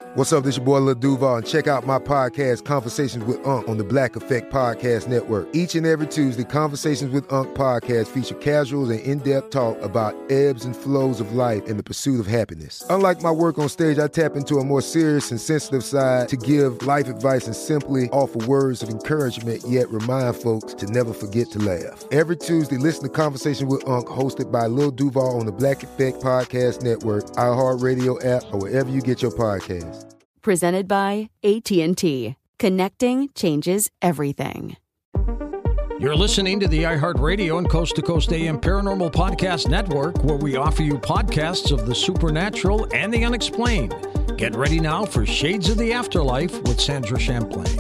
What's up, this your boy Lil Duval, and check out my podcast, Conversations with Unc, on the Black Effect Podcast Network. Each and every Tuesday, Conversations with Unc podcast feature casuals and in-depth talk about ebbs and flows of life and the pursuit of happiness. Unlike my work on stage, I tap into a more serious and sensitive side to give life advice and simply offer words of encouragement, yet remind folks to never forget to laugh. Every Tuesday, listen to Conversations with Unc, hosted by Lil Duval on the Black Effect Podcast Network, iHeartRadio app, or wherever you get your podcasts. Presented by AT&T. Connecting changes everything. You're listening to the iHeartRadio and Coast to Coast AM Paranormal Podcast Network, where we offer you podcasts of the supernatural and the unexplained. Get ready now for Shades of the Afterlife with Sandra Champlain.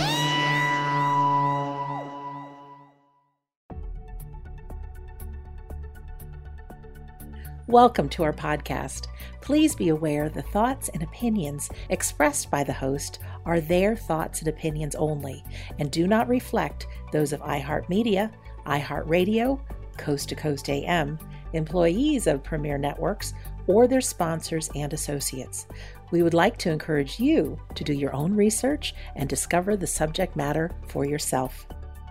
Welcome to our podcast. Please be aware the thoughts and opinions expressed by the host are their thoughts and opinions only and do not reflect those of iHeartMedia, iHeartRadio, Coast to Coast AM, employees of Premier Networks, or their sponsors and associates. We would like to encourage you to do your own research and discover the subject matter for yourself.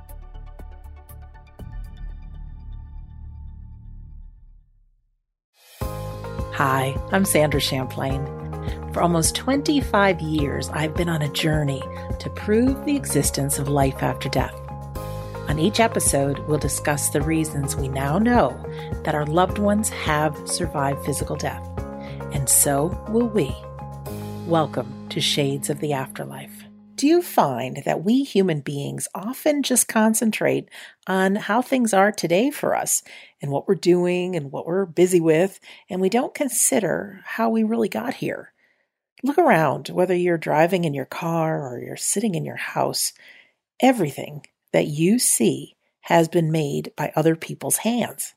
Hi, I'm Sandra Champlain. For almost 25 years, I've been on a journey to prove the existence of life after death. On each episode, we'll discuss the reasons we now know that our loved ones have survived physical death, and so will we. Welcome to Shades of the Afterlife. Do you find that we human beings often just concentrate on how things are today for us and what we're doing and what we're busy with, and we don't consider how we really got here? Look around, whether you're driving in your car or you're sitting in your house. Everything that you see has been made by other people's hands.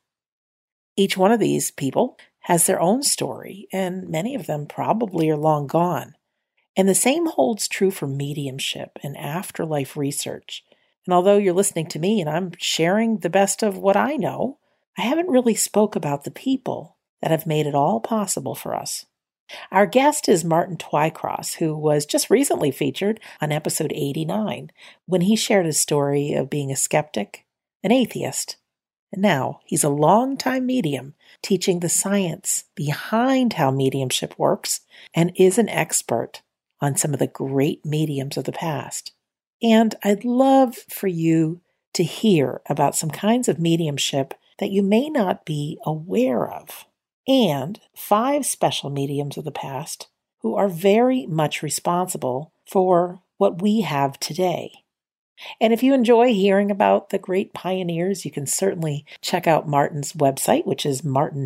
Each one of these people has their own story, and many of them probably are long gone. And the same holds true for mediumship and afterlife research. And although you're listening to me and I'm sharing the best of what I know, I haven't really spoke about the people that have made it all possible for us. Our guest is Martin Twycross, who was just recently featured on episode 89, when he shared his story of being a skeptic, an atheist, and now he's a longtime medium teaching the science behind how mediumship works and is an expert on some of the great mediums of the past. And I'd love for you to hear about some kinds of mediumship that you may not be aware of, and 5 special mediums of the past who are very much responsible for what we have today. And if you enjoy hearing about the great pioneers, you can certainly check out Martin's website, which is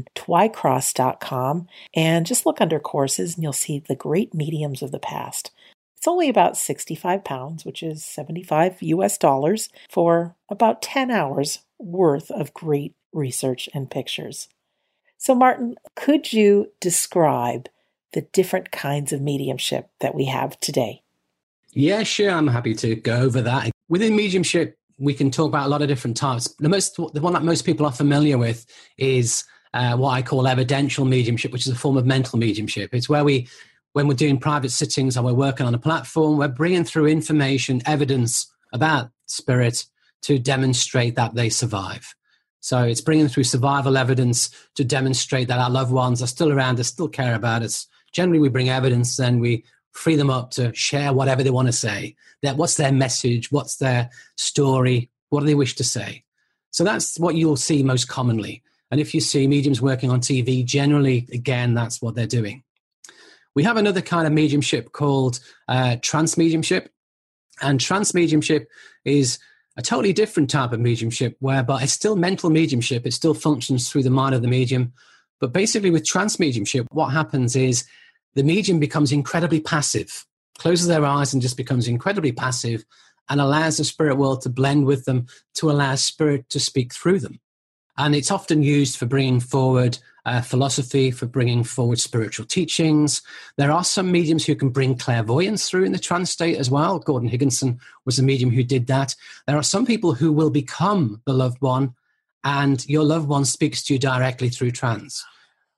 martintwycross.com, and just look under courses and you'll see the great mediums of the past. It's only about 65 pounds, which is $75 US, for about 10 hours worth of great research and pictures. So Martin, could you describe the different kinds of mediumship that we have today? Yeah, sure. I'm happy to go over that. Within mediumship, we can talk about a lot of different types. The one that most people are familiar with is what I call evidential mediumship, which is a form of mental mediumship. It's where when we're doing private sittings and we're working on a platform, we're bringing through information, evidence about spirit to demonstrate that they survive. So it's bringing through survival evidence to demonstrate that our loved ones are still around, they still care about us. Generally, we bring evidence and we free them up to share whatever they want to say. What's their message? What's their story? What do they wish to say? So that's what you'll see most commonly. And if you see mediums working on TV, generally, again, that's what they're doing. We have another kind of mediumship called trance mediumship. And trance mediumship is a totally different type of mediumship, whereby it's still mental mediumship. It still functions through the mind of the medium. But basically with trance mediumship, what happens is the medium becomes incredibly passive, closes their eyes and just becomes incredibly passive, and allows the spirit world to blend with them, to allow spirit to speak through them. And it's often used for bringing forward philosophy, for bringing forward spiritual teachings. There are some mediums who can bring clairvoyance through in the trance state as well. Gordon Higginson was a medium who did that. There are some people who will become the loved one, and your loved one speaks to you directly through trance.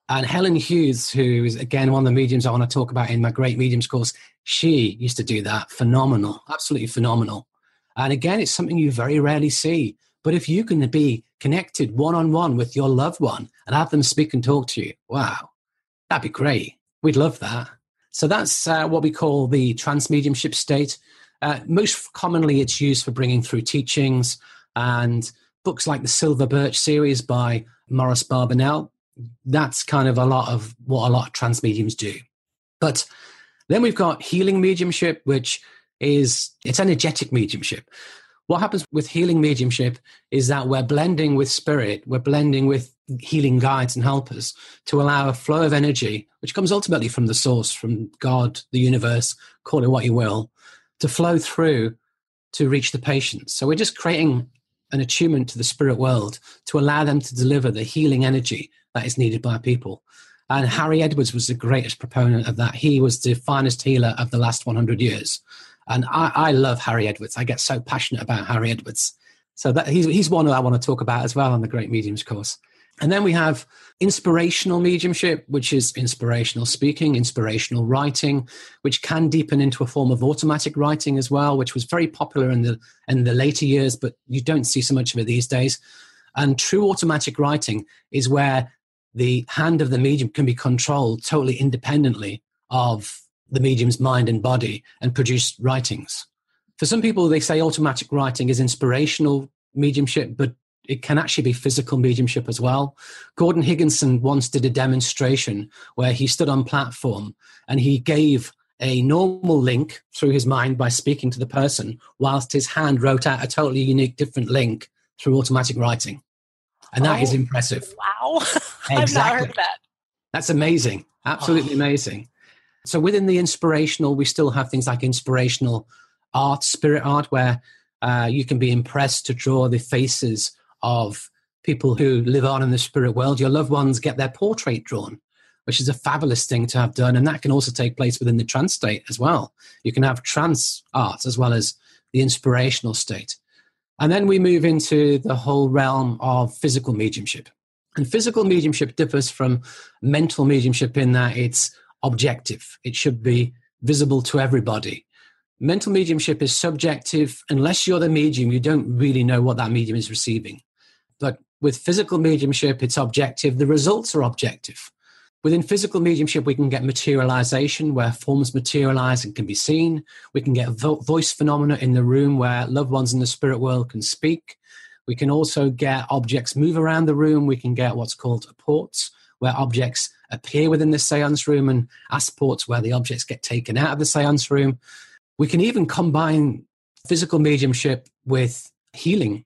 And Helen Hughes, who is, again, one of the mediums I want to talk about in my Great Mediums course, she used to do that. Phenomenal, absolutely phenomenal. And again, it's something you very rarely see. But if you can be connected one-on-one with your loved one and have them speak and talk to you, wow, that'd be great. We'd love that. So that's what we call the trance mediumship state. Most commonly, it's used for bringing through teachings and books like the Silver Birch series by Maurice Barbanel. That's kind of a lot of what a lot of trance mediums do. But then we've got healing mediumship, which is, it's energetic mediumship. What happens with healing mediumship is that we're blending with spirit, we're blending with healing guides and helpers to allow a flow of energy, which comes ultimately from the source, from God, the universe, call it what you will, to flow through to reach the patient. So we're just creating an attunement to the spirit world to allow them to deliver the healing energy that is needed by people. And Harry Edwards was the greatest proponent of that. He was the finest healer of the last 100 years. And I love Harry Edwards. I get so passionate about Harry Edwards. So that he's one that I want to talk about as well on the Great Mediums course. And then we have inspirational mediumship, which is inspirational speaking, inspirational writing, which can deepen into a form of automatic writing as well, which was very popular in the later years, but you don't see so much of it these days. And true automatic writing is where the hand of the medium can be controlled totally independently of the medium's mind and body and produce writings. For some people, they say automatic writing is inspirational mediumship, but it can actually be physical mediumship as well. Gordon Higginson once did a demonstration where he stood on platform and he gave a normal link through his mind by speaking to the person, whilst his hand wrote out a totally unique, different link through automatic writing. And that is impressive. Wow. Exactly. I've not heard that. That's amazing. Absolutely amazing. So within the inspirational, we still have things like inspirational art, spirit art, where you can be impressed to draw the faces of people who live on in the spirit world. Your loved ones get their portrait drawn, which is a fabulous thing to have done. And that can also take place within the trance state as well. You can have trance art as well as the inspirational state. And then we move into the whole realm of physical mediumship. And physical mediumship differs from mental mediumship in that it's objective. It should be visible to everybody. Mental mediumship is subjective. Unless you're the medium, you don't really know what that medium is receiving. But with physical mediumship, it's objective. The results are objective. Within physical mediumship, we can get materialization, where forms materialize and can be seen. We can get voice phenomena in the room where loved ones in the spirit world can speak. We can also get objects move around the room. We can get what's called apports, where objects appear within the seance room, and asports, where the objects get taken out of the seance room. We can even combine physical mediumship with healing.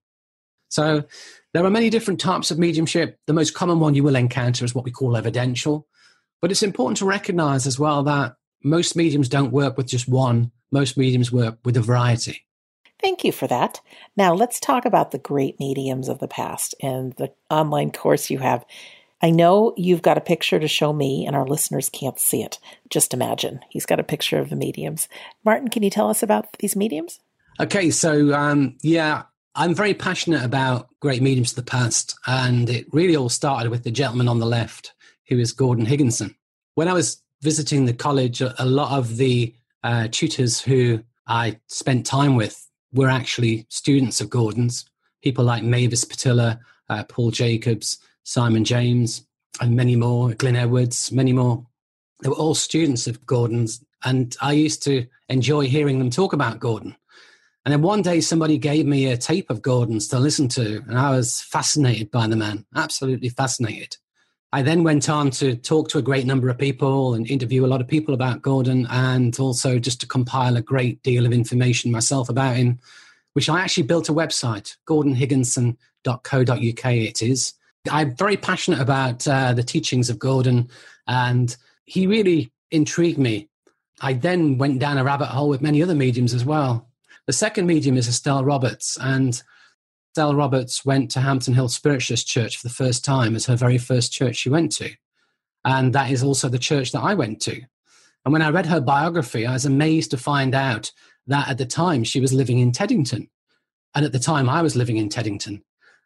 So there are many different types of mediumship. The most common one you will encounter is what we call evidential. But it's important to recognize as well that most mediums don't work with just one. Most mediums work with a variety. Thank you for that. Now let's talk about the great mediums of the past and the online course you have. I know you've got a picture to show me, and our listeners can't see it. Just imagine. He's got a picture of the mediums. Martin, can you tell us about these mediums? Okay, so I'm very passionate about great mediums of the past, and it really all started with the gentleman on the left, who is Gordon Higginson. When I was visiting the college, a lot of the tutors who I spent time with were actually students of Gordon's, people like Mavis Patilla, Paul Jacobs, Simon James, and many more, Glyn Edwards, many more. They were all students of Gordon's, and I used to enjoy hearing them talk about Gordon. And then one day somebody gave me a tape of Gordon's to listen to, and I was fascinated by the man, absolutely fascinated. I then went on to talk to a great number of people and interview a lot of people about Gordon, and also just to compile a great deal of information myself about him, which I actually built a website, gordonhigginson.co.uk it is. I'm very passionate about the teachings of Gordon, and he really intrigued me. I then went down a rabbit hole with many other mediums as well. The second medium is Estelle Roberts, and Estelle Roberts went to Hampton Hill Spiritualist Church for the first time as her very first church she went to. And that is also the church that I went to. And when I read her biography, I was amazed to find out that at the time she was living in Teddington. And at the time I was living in Teddington.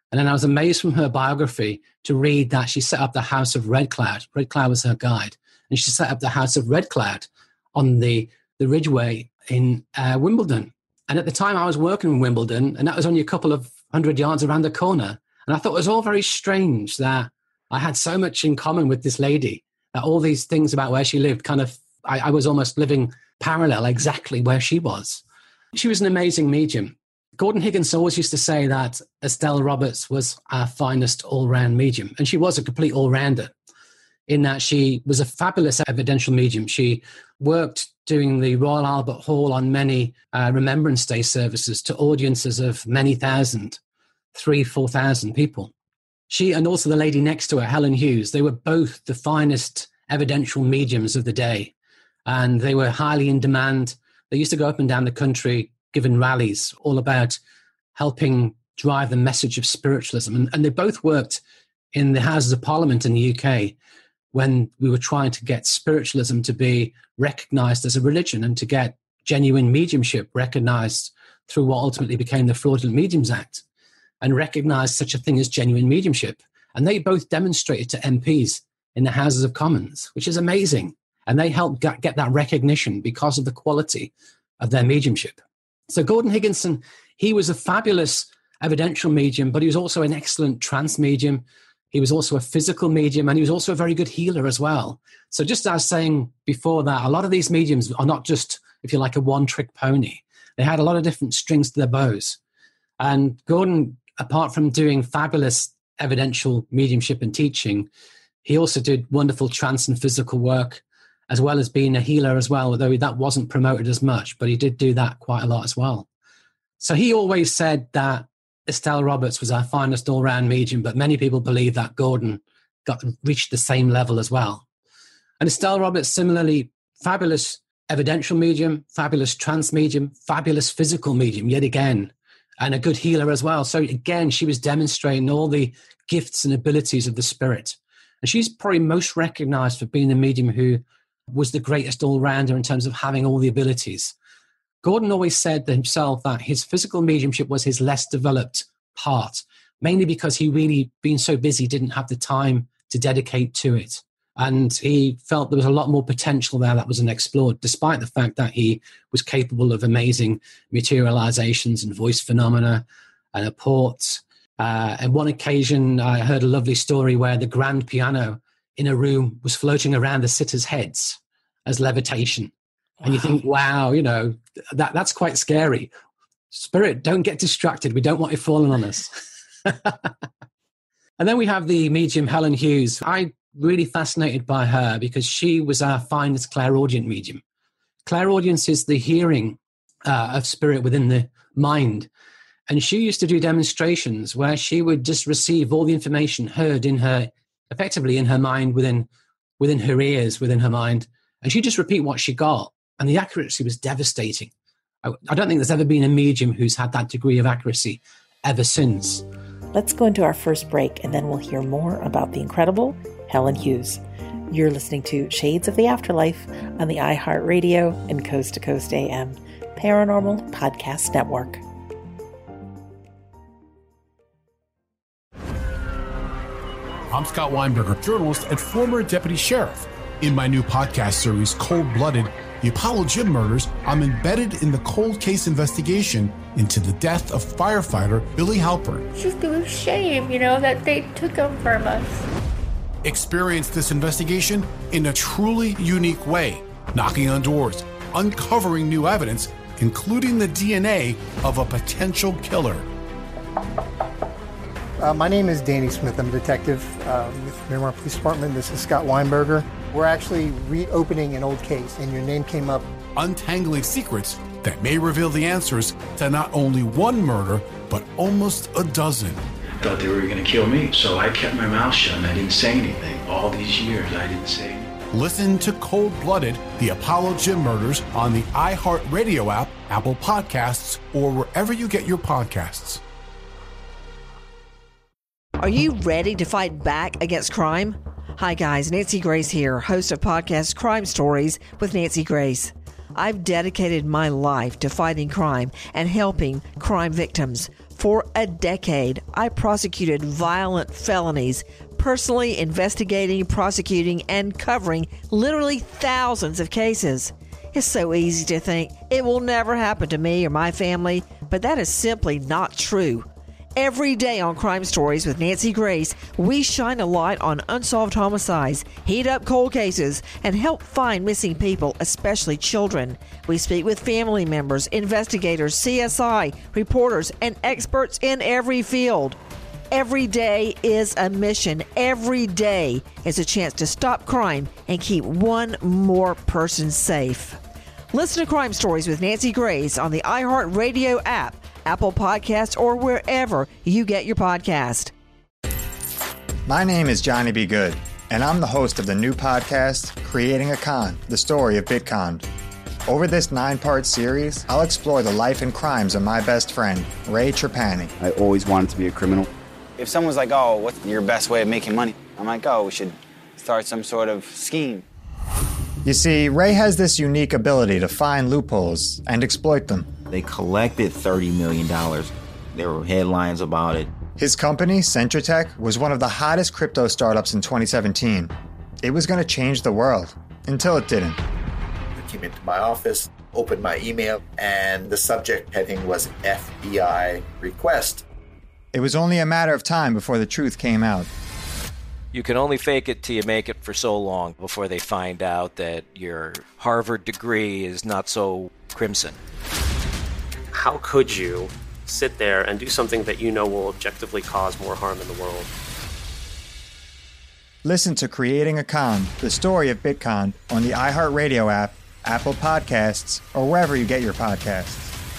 And then I was amazed from her biography to read that she set up the House of Red Cloud. Red Cloud was her guide. And she set up the House of Red Cloud on the Ridgeway in Wimbledon. And at the time I was working in Wimbledon, and that was only a couple of 100 yards around the corner. And I thought it was all very strange that I had so much in common with this lady, that all these things about where she lived I was almost living parallel exactly where she was. She was an amazing medium. Gordon Higgins always used to say that Estelle Roberts was our finest all-round medium. And she was a complete all-rounder in that she was a fabulous evidential medium. She worked doing the Royal Albert Hall on many Remembrance Day services to audiences of many thousand, 3,000-4,000 people. She and also the lady next to her, Helen Hughes, they were both the finest evidential mediums of the day. And they were highly in demand. They used to go up and down the country giving rallies all about helping drive the message of spiritualism. And they both worked in the Houses of Parliament in the UK when we were trying to get spiritualism to be recognized as a religion and to get genuine mediumship recognized through what ultimately became the Fraudulent Mediums Act and recognized such a thing as genuine mediumship. And they both demonstrated to MPs in the Houses of Commons, which is amazing. And they helped get that recognition because of the quality of their mediumship. So Gordon Higginson, he was a fabulous evidential medium, but he was also an excellent trance medium. He was also a physical medium, and he was also a very good healer as well. So just as I was saying before that, a lot of these mediums are not just, if you like, a one-trick pony. They had a lot of different strings to their bows. And Gordon, apart from doing fabulous evidential mediumship and teaching, he also did wonderful trance and physical work, as well as being a healer as well, although that wasn't promoted as much, but he did do that quite a lot as well. So he always said that Estelle Roberts was our finest all-round medium, but many people believe that Gordon reached the same level as well. And Estelle Roberts, similarly, fabulous evidential medium, fabulous trance medium, fabulous physical medium, yet again, and a good healer as well. So again, she was demonstrating all the gifts and abilities of the spirit. And she's probably most recognized for being the medium who was the greatest all-rounder in terms of having all the abilities. Gordon always said himself that his physical mediumship was his less developed part, mainly because he really, being so busy, didn't have the time to dedicate to it. And he felt there was a lot more potential there that wasn't explored, despite the fact that he was capable of amazing materializations and voice phenomena and apports. On one occasion, I heard a lovely story where the grand piano in a room was floating around the sitters' heads as levitation. Wow. And you think, wow, that's quite scary. Spirit, don't get distracted. We don't want it falling on us. And then we have the medium Helen Hughes. I'm really fascinated by her because she was our finest clairaudient medium. Clairaudience is the hearing of spirit within the mind. And she used to do demonstrations where she would just receive all the information heard effectively in her mind, within her ears, within her mind. And she'd just repeat what she got. And the accuracy was devastating. I don't think there's ever been a medium who's had that degree of accuracy ever since. Let's go into our first break, and then we'll hear more about the incredible Helen Hughes. You're listening to Shades of the Afterlife on the iHeartRadio and Coast to Coast AM Paranormal Podcast Network. I'm Scott Weinberger, journalist and former deputy sheriff. In my new podcast series, Cold Blooded, The Apollo Gym Murders, I'm embedded in the cold case investigation into the death of firefighter Billy Halpern. It's just a shame, that they took him from us. Experience this investigation in a truly unique way, knocking on doors, uncovering new evidence, including the DNA of a potential killer. My name is Danny Smith. I'm a detective with Miramar Police Department. This is Scott Weinberger. We're actually reopening an old case, and your name came up. Untangling secrets that may reveal the answers to not only one murder, but almost a dozen. I thought they were going to kill me, so I kept my mouth shut and I didn't say anything. All these years, I didn't say anything. Listen to Cold Blooded, The Apollo Gym Murders on the iHeartRadio app, Apple Podcasts, or wherever you get your podcasts. Are you ready to fight back against crime? Hi guys, Nancy Grace here, host of podcast Crime Stories with Nancy Grace. I've dedicated my life to fighting crime and helping crime victims. For a decade, I prosecuted violent felonies, personally investigating, prosecuting, and covering literally thousands of cases. It's so easy to think it will never happen to me or my family, but that is simply not true. Every day on Crime Stories with Nancy Grace, we shine a light on unsolved homicides, heat up cold cases, and help find missing people, especially children. We speak with family members, investigators, CSI, reporters, and experts in every field. Every day is a mission. Every day is a chance to stop crime and keep one more person safe. Listen to Crime Stories with Nancy Grace on the iHeartRadio app, Apple Podcasts, or wherever you get your podcast. My name is Johnny B. Good, and I'm the host of the new podcast, Creating a Con, the story of Bitcon. Over this 9-part series, I'll explore the life and crimes of my best friend, Ray Trapani. I always wanted to be a criminal. If someone's like, oh, what's your best way of making money? I'm like, oh, we should start some sort of scheme. You see, Ray has this unique ability to find loopholes and exploit them. They collected $30 million. There were headlines about it. His company, Centratech, was one of the hottest crypto startups in 2017. It was going to change the world, until it didn't. I came into my office, opened my email, and the subject heading was FBI request. It was only a matter of time before the truth came out. You can only fake it till you make it for so long before they find out that your Harvard degree is not so crimson. How could you sit there and do something that you know will objectively cause more harm in the world? Listen to Creating a Con, the story of Bitcon, on the iHeartRadio app, Apple Podcasts, or wherever you get your podcasts.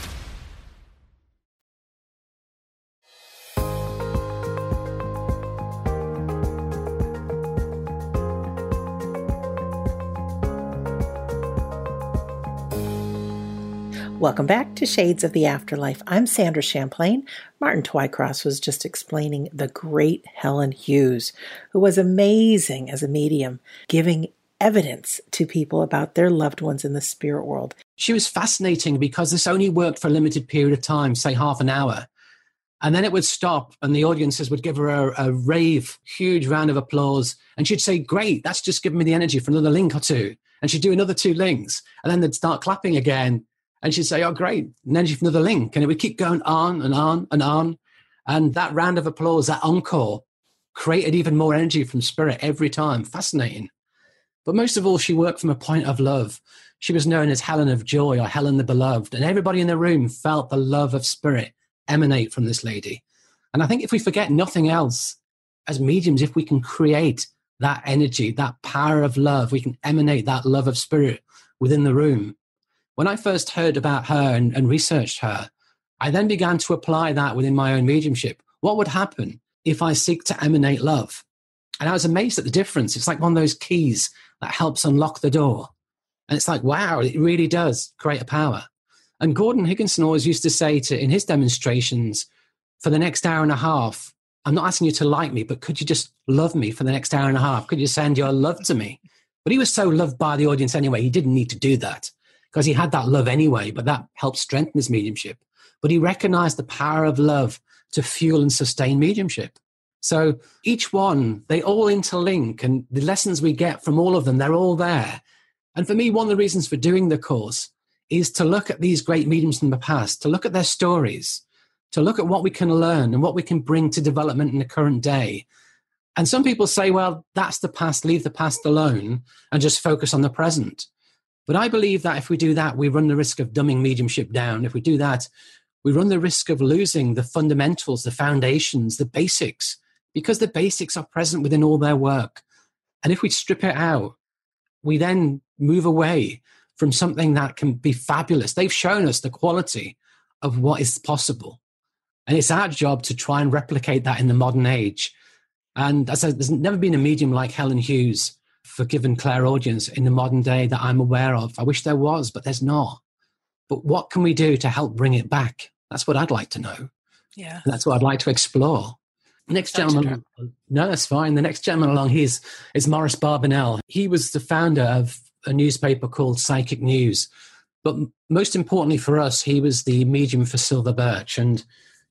Welcome back to Shades of the Afterlife. I'm Sandra Champlain. Martin Twycross was just explaining the great Helen Hughes, who was amazing as a medium, giving evidence to people about their loved ones in the spirit world. She was fascinating because this only worked for a limited period of time, say half an hour. And then it would stop and the audiences would give her a rave, huge round of applause. And she'd say, great, that's just given me the energy for another link or two. And she'd do another 2 links. And then they'd start clapping again. And she'd say, oh, great, an energy for another link. And it would keep going on and on and on. And that round of applause, that encore, created even more energy from spirit every time. Fascinating. But most of all, she worked from a point of love. She was known as Helen of Joy or Helen the Beloved. And everybody in the room felt the love of spirit emanate from this lady. And I think if we forget nothing else, as mediums, if we can create that energy, that power of love, we can emanate that love of spirit within the room. When I first heard about her and researched her, I then began to apply that within my own mediumship. What would happen if I seek to emanate love? And I was amazed at the difference. It's like one of those keys that helps unlock the door. And it's like, wow, it really does create a power. And Gordon Higginson always used to say in his demonstrations, for the next hour and a half, I'm not asking you to like me, but could you just love me for the next hour and a half? Could you send your love to me? But he was so loved by the audience anyway, he didn't need to do that because he had that love anyway, but that helped strengthen his mediumship. But he recognized the power of love to fuel and sustain mediumship. So each one, they all interlink, and the lessons we get from all of them, they're all there. And for me, one of the reasons for doing the course is to look at these great mediums from the past, to look at their stories, to look at what we can learn and what we can bring to development in the current day. And some people say, well, that's the past, leave the past alone and just focus on the present. But I believe that if we do that, we run the risk of dumbing mediumship down. If we do that, we run the risk of losing the fundamentals, the foundations, the basics, because the basics are present within all their work. And if we strip it out, we then move away from something that can be fabulous. They've shown us the quality of what is possible. And it's our job to try and replicate that in the modern age. And as I said, there's never been a medium like Helen Hughes for given clairaudience in the modern day that I'm aware of. I wish there was, but there's not. But what can we do to help bring it back? That's what I'd like to know. Yeah. And that's what I'd like to explore. Next gentleman, no, that's fine. The next gentleman along here is Maurice Barbanel. He was the founder of a newspaper called Psychic News. But most importantly for us, he was the medium for Silver Birch. And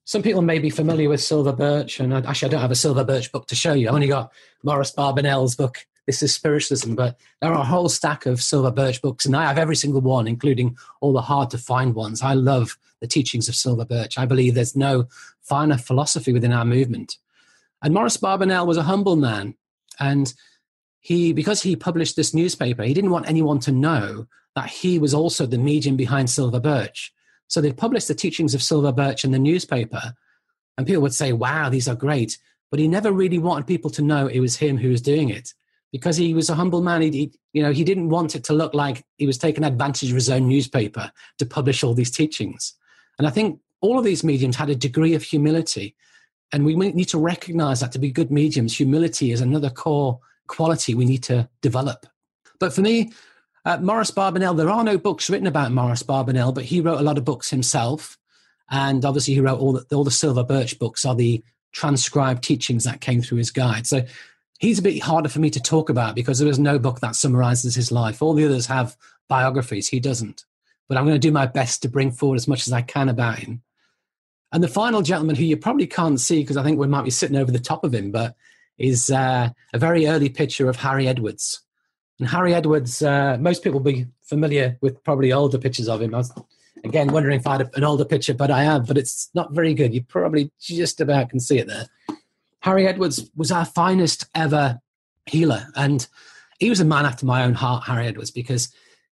Some people may be familiar with Silver Birch, and actually I don't have a Silver Birch book to show you. I've only got Morris Barbanell's book, This is Spiritualism, but there are a whole stack of Silver Birch books, and I have every single one, including all the hard-to-find ones. I love the teachings of Silver Birch. I believe there's no finer philosophy within our movement. And Morris Barbanell was a humble man, and because he published this newspaper, he didn't want anyone to know that he was also the medium behind Silver Birch. So they published the teachings of Silver Birch in the newspaper, and people would say, wow, these are great. But he never really wanted people to know it was him who was doing it, because he was a humble man. He didn't want it to look like he was taking advantage of his own newspaper to publish all these teachings. And I think all of these mediums had a degree of humility, and we need to recognize that to be good mediums, humility is another core quality we need to develop. But for me, Morris Barbanell, there are no books written about Morris Barbanell, but he wrote a lot of books himself. And obviously he wrote all the Silver Birch books are the transcribed teachings that came through his guide. So he's a bit harder for me to talk about because there is no book that summarizes his life. All the others have biographies. He doesn't. But I'm going to do my best to bring forward as much as I can about him. And the final gentleman, who you probably can't see because I think we might be sitting over the top of him, but is a very early picture of Harry Edwards. And Harry Edwards, most people will be familiar with probably older pictures of him. I was, again, wondering if I had an older picture, but I have, but it's not very good. You probably just about can see it there. Harry Edwards was our finest ever healer. And he was a man after my own heart, Harry Edwards, because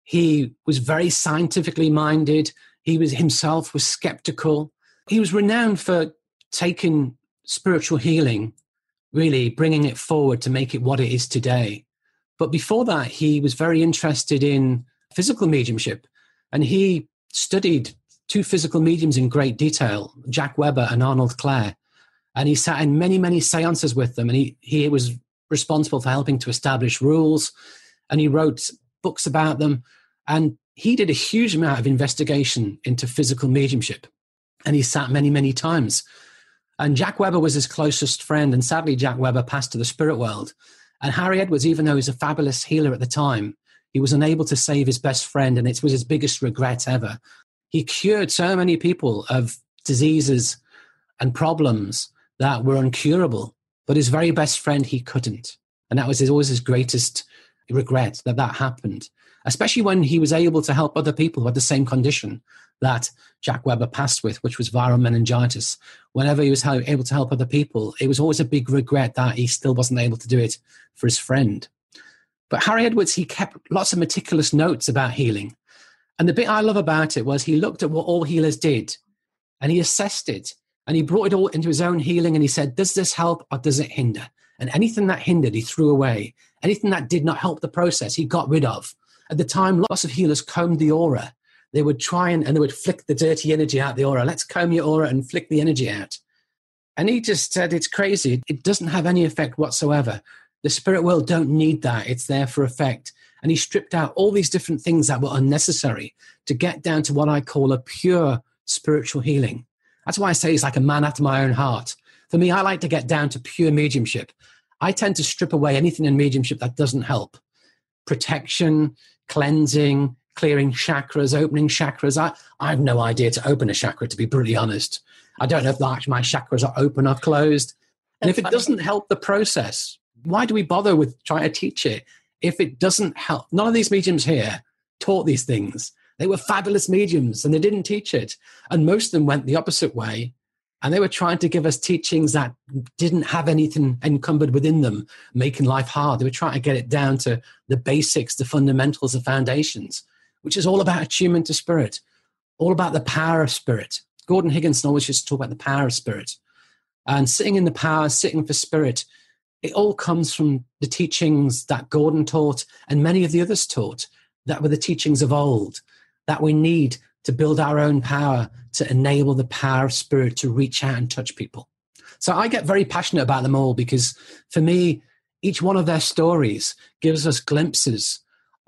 he was very scientifically minded. He was himself was skeptical. He was renowned for taking spiritual healing, really bringing it forward to make it what it is today. But before that, he was very interested in physical mediumship, and he studied two physical mediums in great detail, Jack Weber and Arnold Clare. And he sat in many, many seances with them, and he was responsible for helping to establish rules, and he wrote books about them. And he did a huge amount of investigation into physical mediumship, and he sat many, many times. And Jack Weber was his closest friend, and sadly, Jack Weber passed to the spirit world. And Harry Edwards, even though he was a fabulous healer at the time, he was unable to save his best friend, and it was his biggest regret ever. He cured so many people of diseases and problems that were incurable, but his very best friend, he couldn't. And that was always his greatest regret that happened, especially when he was able to help other people who had the same condition that Jack Weber passed with, which was viral meningitis. Whenever he was able to help other people, it was always a big regret that he still wasn't able to do it for his friend. But Harry Edwards, he kept lots of meticulous notes about healing. And the bit I love about it was he looked at what all healers did, and he assessed it, and he brought it all into his own healing, and he said, does this help or does it hinder? And anything that hindered, he threw away. Anything that did not help the process, he got rid of. At the time, lots of healers combed the aura. They would try and they would flick the dirty energy out the aura. Let's comb your aura and flick the energy out. And he just said, it's crazy. It doesn't have any effect whatsoever. The spirit world don't need that. It's there for effect. And he stripped out all these different things that were unnecessary to get down to what I call a pure spiritual healing. That's why I say he's like a man after my own heart. For me, I like to get down to pure mediumship. I tend to strip away anything in mediumship that doesn't help. Protection, cleansing, clearing chakras, opening chakras. I have no idea to open a chakra, to be brutally honest. I don't know if my chakras are open or closed. And if it doesn't help the process, why do we bother with trying to teach it if it doesn't help? None of these mediums here taught these things. They were fabulous mediums and they didn't teach it. And most of them went the opposite way. And they were trying to give us teachings that didn't have anything encumbered within them, making life hard. They were trying to get it down to the basics, the fundamentals, the foundations, which is all about attunement to spirit, all about the power of spirit. Gordon Higginson always used to talk about the power of spirit. And sitting in the power, sitting for spirit, it all comes from the teachings that Gordon taught and many of the others taught, that were the teachings of old, that we need to build our own power, to enable the power of spirit to reach out and touch people. So I get very passionate about them all because for me, each one of their stories gives us glimpses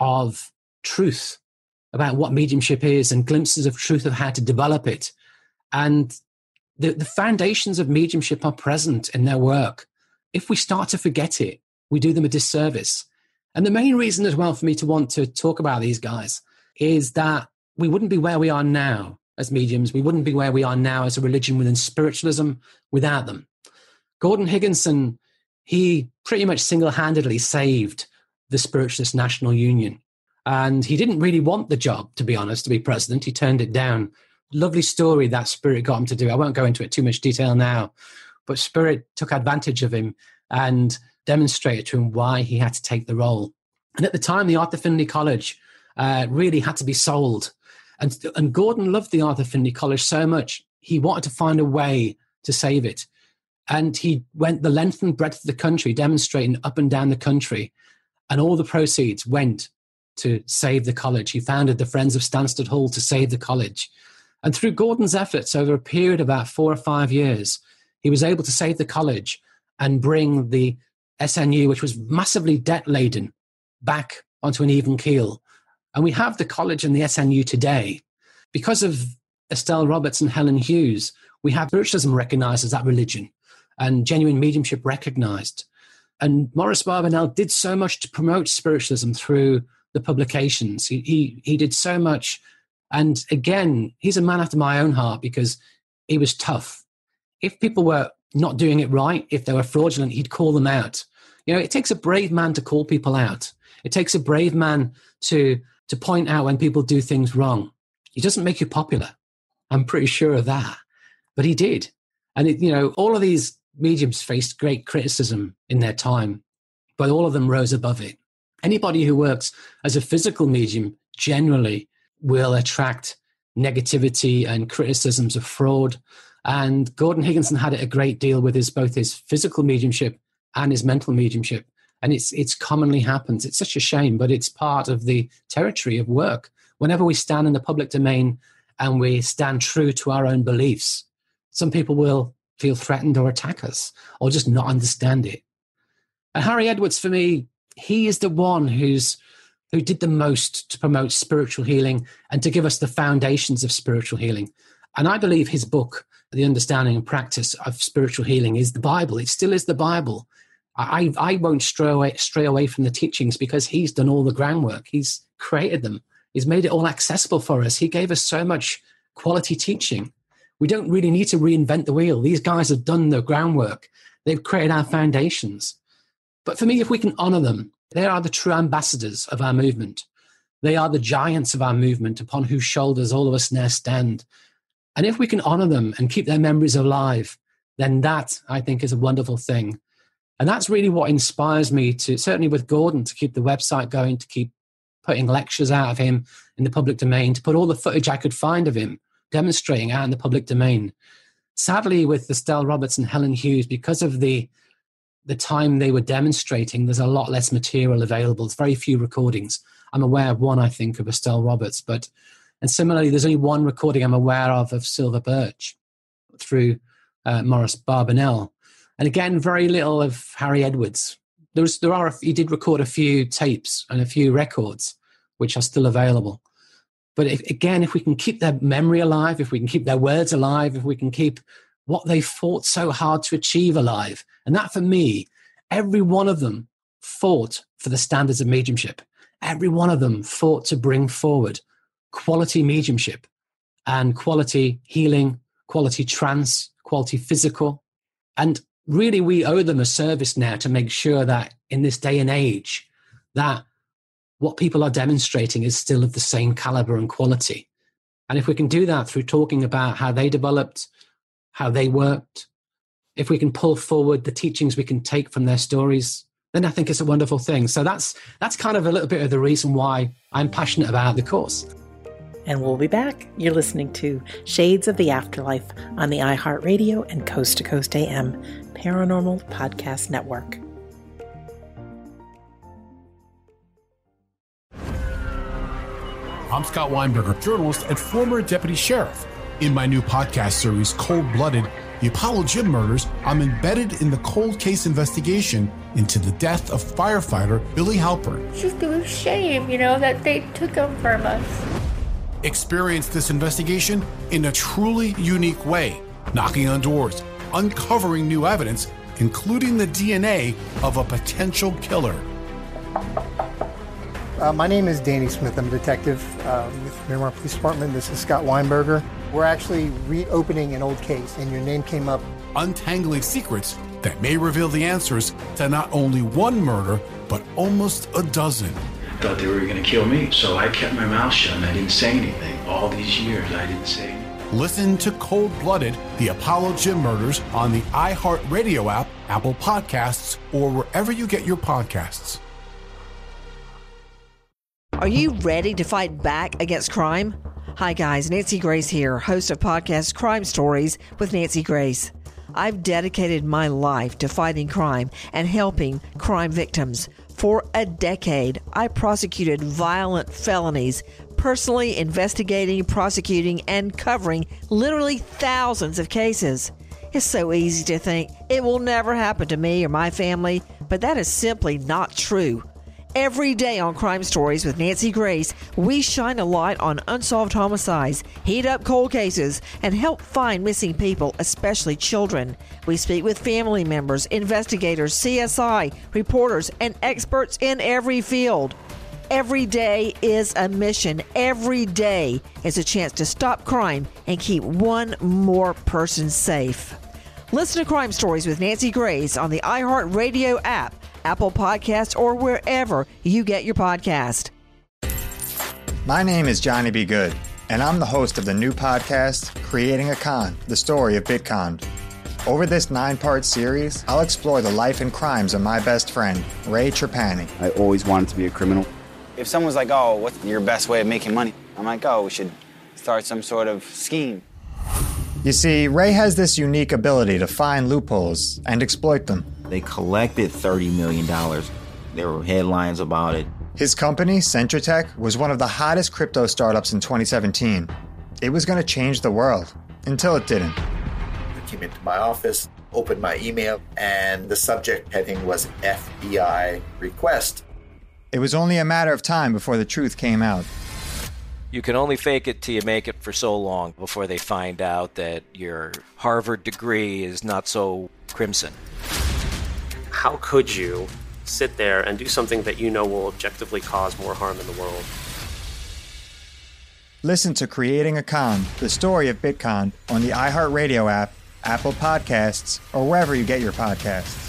of truth about what mediumship is and glimpses of truth of how to develop it. And the foundations of mediumship are present in their work. If we start to forget it, we do them a disservice. And the main reason as well for me to want to talk about these guys is that we wouldn't be where we are now as mediums. We wouldn't be where we are now as a religion within spiritualism without them. Gordon Higginson, he pretty much single-handedly saved the Spiritualist National Union. And he didn't really want the job, to be honest, to be president. He turned it down. Lovely story that Spirit got him to do. I won't go into it too much detail now, but Spirit took advantage of him and demonstrated to him why he had to take the role. And at the time, the Arthur Findlay College really had to be sold. And Gordon loved the Arthur Findlay College so much, he wanted to find a way to save it. And he went the length and breadth of the country, demonstrating up and down the country. And all the proceeds went to save the college. He founded the Friends of Stansted Hall to save the college. And through Gordon's efforts over a period of about 4 or 5 years, he was able to save the college and bring the SNU, which was massively debt-laden, back onto an even keel. And we have the college and the SNU today. Because of Estelle Roberts and Helen Hughes, we have spiritualism recognized as that religion and genuine mediumship recognized. And Maurice Barbanel did so much to promote spiritualism through the publications. He did so much. And again, he's a man after my own heart because he was tough. If people were not doing it right, if they were fraudulent, he'd call them out. You know, it takes a brave man to call people out. It takes a brave man to point out when people do things wrong. He doesn't make you popular. I'm pretty sure of that. But he did. And, all of these mediums faced great criticism in their time, but all of them rose above it. Anybody who works as a physical medium generally will attract negativity and criticisms of fraud. And Gordon Higginson had it a great deal with both his physical mediumship and his mental mediumship. And it's commonly happens. It's such a shame, but it's part of the territory of work. Whenever we stand in the public domain and we stand true to our own beliefs, some people will feel threatened or attack us or just not understand it. And Harry Edwards, for me, he is the one who did the most to promote spiritual healing and to give us the foundations of spiritual healing. And I believe his book, The Understanding and Practice of Spiritual Healing, is the Bible. It still is the Bible. I won't stray away from the teachings because he's done all the groundwork. He's created them. He's made it all accessible for us. He gave us so much quality teaching. We don't really need to reinvent the wheel. These guys have done the groundwork. They've created our foundations. But for me, if we can honor them, they are the true ambassadors of our movement. They are the giants of our movement upon whose shoulders all of us now stand. And if we can honor them and keep their memories alive, then that, I think, is a wonderful thing. And that's really what inspires me to, certainly with Gordon, to keep the website going, to keep putting lectures out of him in the public domain, to put all the footage I could find of him demonstrating out in the public domain. Sadly, with Estelle Roberts and Helen Hughes, because of the time they were demonstrating, there's a lot less material available. There's very few recordings. I'm aware of one, I think, of Estelle Roberts, and similarly, there's only one recording I'm aware of Silver Birch through Maurice Barbanel. And again, very little of Harry Edwards. He did record a few tapes and a few records, which are still available. But if we can keep their memory alive, if we can keep their words alive, if we can keep what they fought so hard to achieve alive, and that for me, every one of them fought for the standards of mediumship. Every one of them fought to bring forward quality mediumship and quality healing, quality trance, quality physical. And really, we owe them a service now to make sure that in this day and age, that what people are demonstrating is still of the same caliber and quality. And if we can do that through talking about how they developed, how they worked, if we can pull forward the teachings we can take from their stories, then I think it's a wonderful thing. So that's kind of a little bit of the reason why I'm passionate about the course. And we'll be back. You're listening to Shades of the Afterlife on the iHeartRadio and Coast to Coast AM Paranormal Podcast Network. I'm Scott Weinberger, journalist and former deputy sheriff. In my new podcast series, Cold Blooded, The Apollo Gym Murders, I'm embedded in the cold case investigation into the death of firefighter Billy Halpern. It's just a shame, that they took him from us. Experience this investigation in a truly unique way, knocking on doors, uncovering new evidence, including the DNA of a potential killer. My name is Danny Smith. I'm a detective with Miramar Police Department. This is Scott Weinberger. We're actually reopening an old case, and your name came up. Untangling secrets that may reveal the answers to not only one murder, but almost a dozen. Thought they were going to kill me, so I kept my mouth shut and I didn't say anything. All these years, I didn't say anything. Listen to Cold Blooded, the Apollo Gym Murders on the iHeartRadio app, Apple Podcasts, or wherever you get your podcasts. Are you ready to fight back against crime? Hi guys, Nancy Grace here, host of podcast Crime Stories with Nancy Grace. I've dedicated my life to fighting crime and helping crime victims. For a decade, I prosecuted violent felonies, personally investigating, prosecuting, and covering literally thousands of cases. It's so easy to think it will never happen to me or my family, but that is simply not true. Every day on Crime Stories with Nancy Grace, we shine a light on unsolved homicides, heat up cold cases, and help find missing people, especially children. We speak with family members, investigators, CSI, reporters, and experts in every field. Every day is a mission. Every day is a chance to stop crime and keep one more person safe. Listen to Crime Stories with Nancy Grace on the iHeartRadio app, Apple Podcasts, or wherever you get your podcast. My name is Johnny B. Good, and I'm the host of the new podcast, Creating a Con, the story of Bitcon. Over this 9-part series, I'll explore the life and crimes of my best friend, Ray Trapani. I always wanted to be a criminal. If someone's like, oh, what's your best way of making money? I'm like, oh, we should start some sort of scheme. You see, Ray has this unique ability to find loopholes and exploit them. They collected $30 million. There were headlines about it. His company, Centratech, was one of the hottest crypto startups in 2017. It was going to change the world, until it didn't. I came into my office, opened my email, and the subject heading was FBI request. It was only a matter of time before the truth came out. You can only fake it till you make it for so long before they find out that your Harvard degree is not so crimson. How could you sit there and do something that you know will objectively cause more harm in the world? Listen to Creating a Con, the story of Bitcon, on the iHeartRadio app, Apple Podcasts, or wherever you get your podcasts.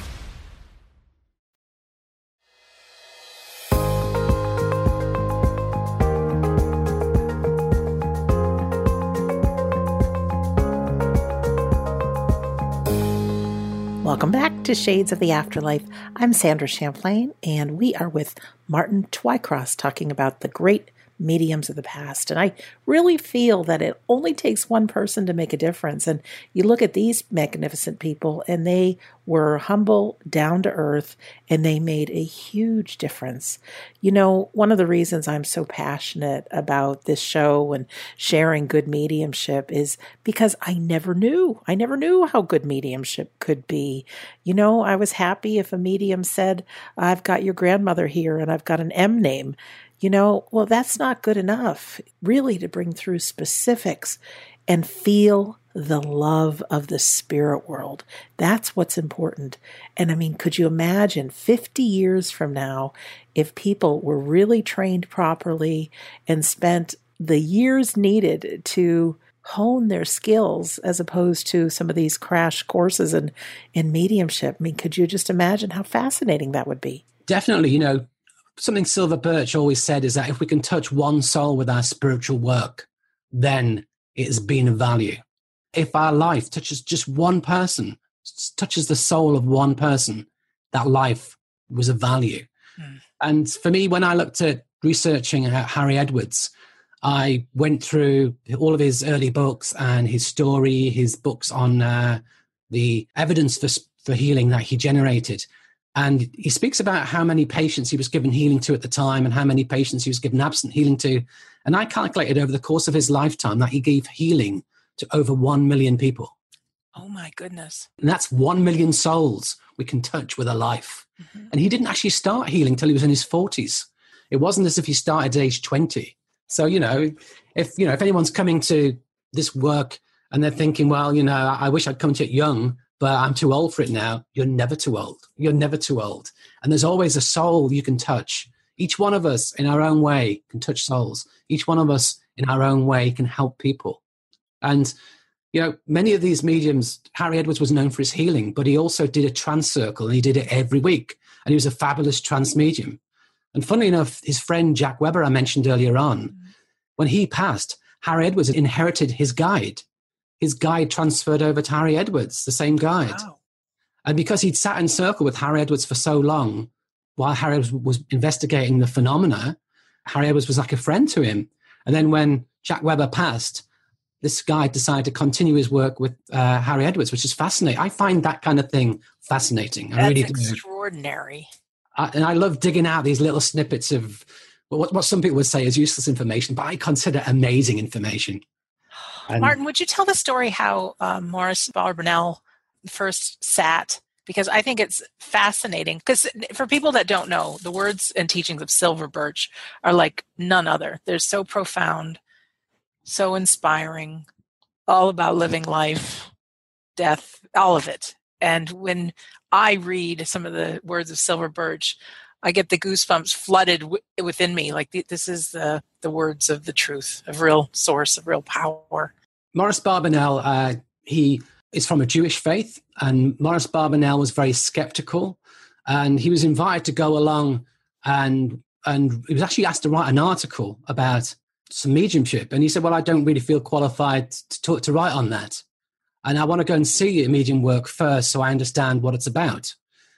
Welcome back to Shades of the Afterlife. I'm Sandra Champlain, and we are with Martin Twycross talking about the great mediums of the past. And I really feel that it only takes one person to make a difference. And you look at these magnificent people, and they were humble, down to earth, and they made a huge difference. You know, one of the reasons I'm so passionate about this show and sharing good mediumship is because I never knew how good mediumship could be. You know, I was happy if a medium said, I've got your grandmother here and I've got an M name. You know, well, that's not good enough, really, to bring through specifics and feel the love of the spirit world. That's what's important. And I mean, could you imagine 50 years from now, if people were really trained properly and spent the years needed to hone their skills as opposed to some of these crash courses in mediumship? I mean, could you just imagine how fascinating that would be? Definitely, you know, something Silver Birch always said is that if we can touch one soul with our spiritual work, then it has been of value. If our life touches just one person, touches the soul of one person, that life was of value. And for me, when I looked at researching Harry Edwards, I went through all of his early books and his story, his books on the evidence for healing that he generated. And he speaks about how many patients he was given healing to at the time and how many patients he was given absent healing to. And I calculated over the course of his lifetime that he gave healing to over 1 million people. Oh, my goodness. And that's 1 million souls we can touch with a life. Mm-hmm. And he didn't actually start healing till he was in his 40s. It wasn't as if he started at age 20. So, if anyone's coming to this work and they're thinking, well, I wish I'd come to it young, but I'm too old for it now. You're never too old. You're never too old. And there's always a soul you can touch Each one of us in our own way can touch souls. Each one of us in our own way can help people. And, many of these mediums, Harry Edwards was known for his healing, but he also did a trance circle, and he did it every week. And he was a fabulous trance medium. And funnily enough, his friend Jack Webber, I mentioned earlier on, when he passed, Harry Edwards inherited his guide. His guide transferred over to Harry Edwards, the same guide. Wow. And because he'd sat in circle with Harry Edwards for so long, while Harry Edwards was investigating the phenomena, Harry Edwards was like a friend to him. And then when Jack Webber passed, this guy decided to continue his work with Harry Edwards, which is fascinating. I find that kind of thing fascinating. That's really extraordinary. And I love digging out these little snippets of what some people would say is useless information, but I consider amazing information. And Martin, would you tell the story how Morris Barbanel first sat? Because I think it's fascinating. Because for people that don't know, the words and teachings of Silver Birch are like none other. They're so profound, so inspiring, all about living life, death, all of it. And when I read some of the words of Silver Birch, I get the goosebumps flooded within me. Like this is the words of the truth, of real source, of real power. Morris Barbanel, he is from a Jewish faith, and Morris Barbanel was very skeptical, and he was invited to go along, and he was actually asked to write an article about some mediumship, and he said, well, I don't really feel qualified to write on that, and I want to go and see a medium work first so I understand what it's about.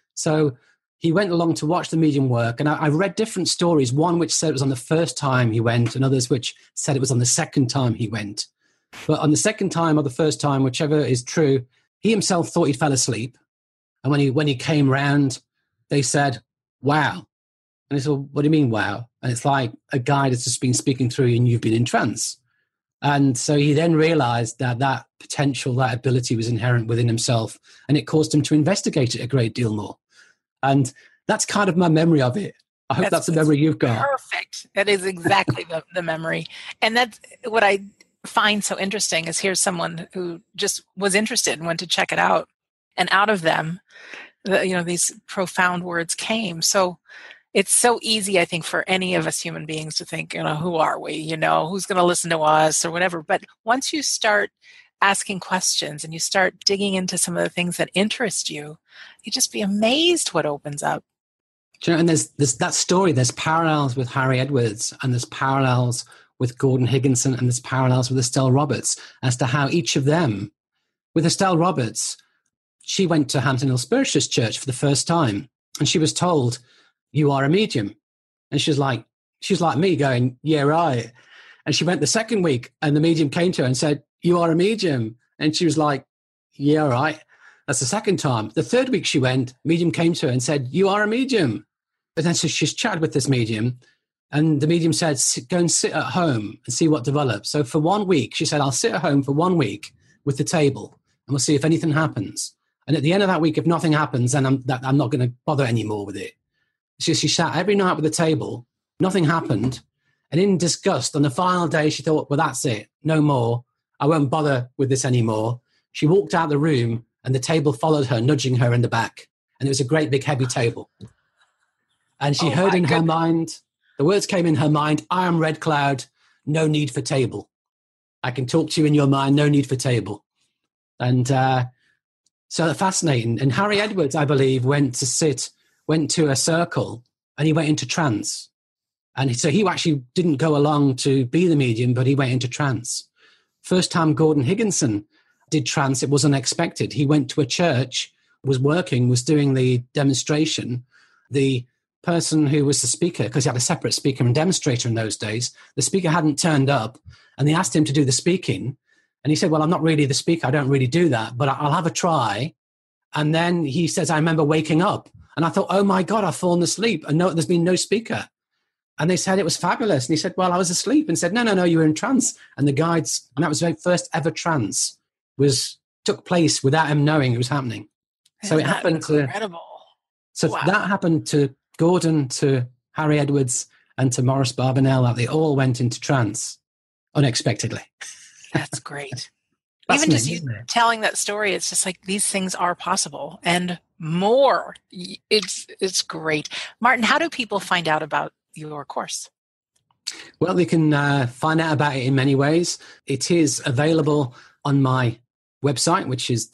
So he went along to watch the medium work, and I read different stories, one which said it was on the first time he went, and others which said it was on the second time he went. But on the second time or the first time, whichever is true, he himself thought he fell asleep. And when he came round, they said, wow. And he said, well, what do you mean, wow? And it's like a guide has just been speaking through you and you've been in trance. And so he then realized that potential, that ability was inherent within himself, and it caused him to investigate it a great deal more. And that's kind of my memory of it. I hope that's the memory you've got. Perfect. That is exactly the memory. And that's what I find so interesting is here's someone who just was interested and went to check it out, and out of them these profound words came. So it's so easy, I think, for any of us human beings to think, who are we, who's going to listen to us or whatever. But once you start asking questions and you start digging into some of the things that interest you, you just be amazed what opens up. And there's that story, there's parallels with Harry Edwards, and there's parallels with Gordon Higginson, and there's parallels with Estelle Roberts as to how each of them, with Estelle Roberts, she went to Hampton Hill Spiritualist Church for the first time, and she was told, you are a medium. And she was like me going, yeah, right. And she went the second week, and the medium came to her and said, you are a medium. And she was like, yeah, right. That's the second time. The third week she went, medium came to her and said, you are a medium. And then so she's chatted with this medium, and the medium said, go and sit at home and see what develops. So for 1 week, she said, I'll sit at home for 1 week with the table, and we'll see if anything happens. And at the end of that week, if nothing happens, then I'm not going to bother anymore with it. She sat every night with the table, nothing happened. And in disgust, on the final day, she thought, well, that's it. No more. I won't bother with this anymore. She walked out the room, and the table followed her, nudging her in the back. And it was a great big heavy table. And she heard in her mind, the words came in her mind, I am Red Cloud, no need for table. I can talk to you in your mind, no need for table. And so fascinating. And Harry Edwards, I believe, went to a circle, and he went into trance. And so he actually didn't go along to be the medium, but he went into trance. First time Gordon Higginson did trance, it was unexpected. He went to a church, was doing the demonstration. The person who was the speaker, because he had a separate speaker and demonstrator in those days, the speaker hadn't turned up, and they asked him to do the speaking. And he said, well, I'm not really the speaker. I don't really do that, but I'll have a try. And then he says, I remember waking up, and I thought, oh my God, I've fallen asleep, and no, there's been no speaker. And they said it was fabulous. And he said, well, I was asleep. And said, no, you were in trance. And the guides, and that was the first ever trance, took place without him knowing it was happening. So it happened incredible. That happened to Gordon, to Harry Edwards, and to Morris Barbanel. They all went into trance unexpectedly. That's great. Even just telling that story, it's just like these things are possible and more. It's great. Martin, how do people find out about your course? Well, they can find out about it in many ways. It is available on my website, which is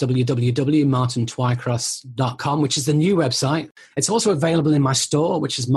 www.martintwycross.com, which is the new website. It's also available in my store, which is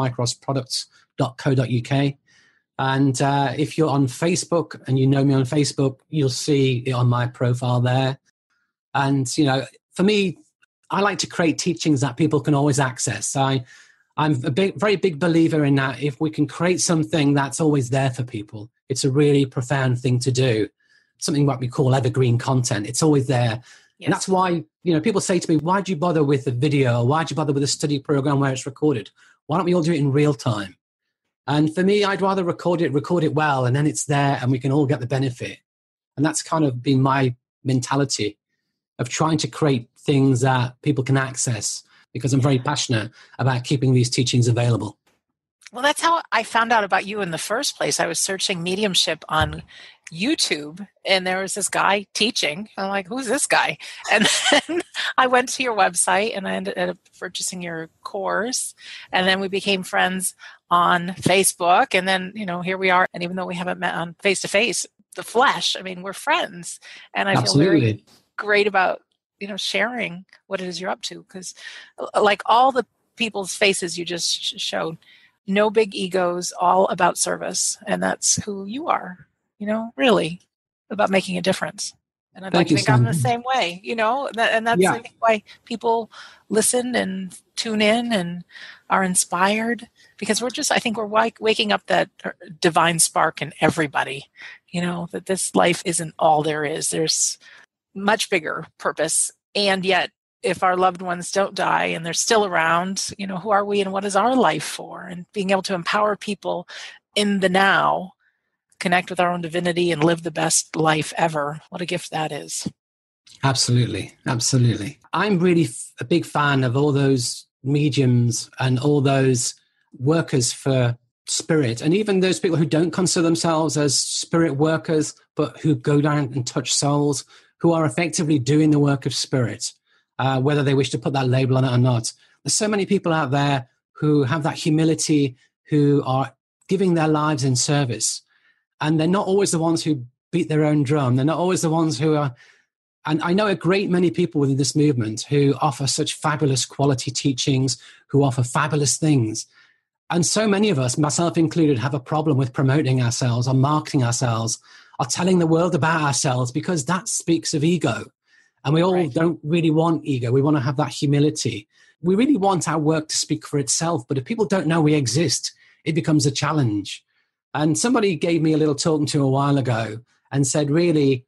martintwycrossproducts.co.uk. And if you're on Facebook and you know me on Facebook, you'll see it on my profile there. And, for me, I like to create teachings that people can always access. I'm a very big believer in that. If we can create something that's always there for people, it's a really profound thing to do. Something what we call evergreen content. It's always there. Yes. And that's why, people say to me, why do you bother with a video? Or why do you bother with a study program where it's recorded? Why don't we all do it in real time? And for me, I'd rather record it well, and then it's there and we can all get the benefit. And that's kind of been my mentality of trying to create things that people can access, because I'm very passionate about keeping these teachings available. Well, that's how I found out about you in the first place. I was searching mediumship on YouTube, and there was this guy teaching. I'm like, who's this guy? And then I went to your website, and I ended up purchasing your course. And then we became friends on Facebook. And then, here we are. And even though we haven't met on face-to-face, the flesh, we're friends. And I feel very great about, sharing what it is you're up to. Because like all the people's faces you just showed, no big egos, all about service. And that's who you are, really about making a difference. And I'd like to think I'm the same way, and that's I think why people listen and tune in and are inspired, because I think we're waking up that divine spark in everybody, that this life isn't all there is. There's much bigger purpose. And yet, if our loved ones don't die and they're still around, who are we and what is our life for? And being able to empower people in the now, connect with our own divinity and live the best life ever. What a gift that is. Absolutely. Absolutely. I'm really a big fan of all those mediums and all those workers for spirit, and even those people who don't consider themselves as spirit workers, but who go down and touch souls, who are effectively doing the work of spirit. Whether they wish to put that label on it or not. There's so many people out there who have that humility, who are giving their lives in service. And they're not always the ones who beat their own drum. They're not always the ones who are... And I know a great many people within this movement who offer such fabulous quality teachings, who offer fabulous things. And so many of us, myself included, have a problem with promoting ourselves or marketing ourselves or telling the world about ourselves, because that speaks of ego. And we all don't really want ego. We want to have that humility. We really want our work to speak for itself. But if people don't know we exist, it becomes a challenge. And somebody gave me a little talking to a while ago and said, really,